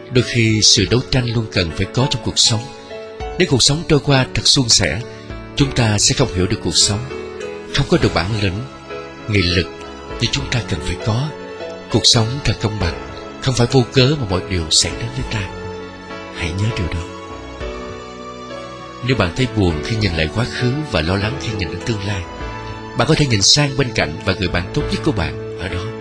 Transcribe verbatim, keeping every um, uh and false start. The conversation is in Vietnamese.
Đôi khi sự đấu tranh luôn cần phải có trong cuộc sống. Nếu cuộc sống trôi qua thật suôn sẻ, chúng ta sẽ không hiểu được cuộc sống, không có được bản lĩnh, nghị lực như chúng ta cần phải có. Cuộc sống thật công bằng, không phải vô cớ mà mọi điều xảy đến với ta. Hãy nhớ điều đó. Nếu bạn thấy buồn khi nhìn lại quá khứ và lo lắng khi nhìn đến tương lai, bạn có thể nhìn sang bên cạnh và người bạn tốt nhất của bạn ở đó.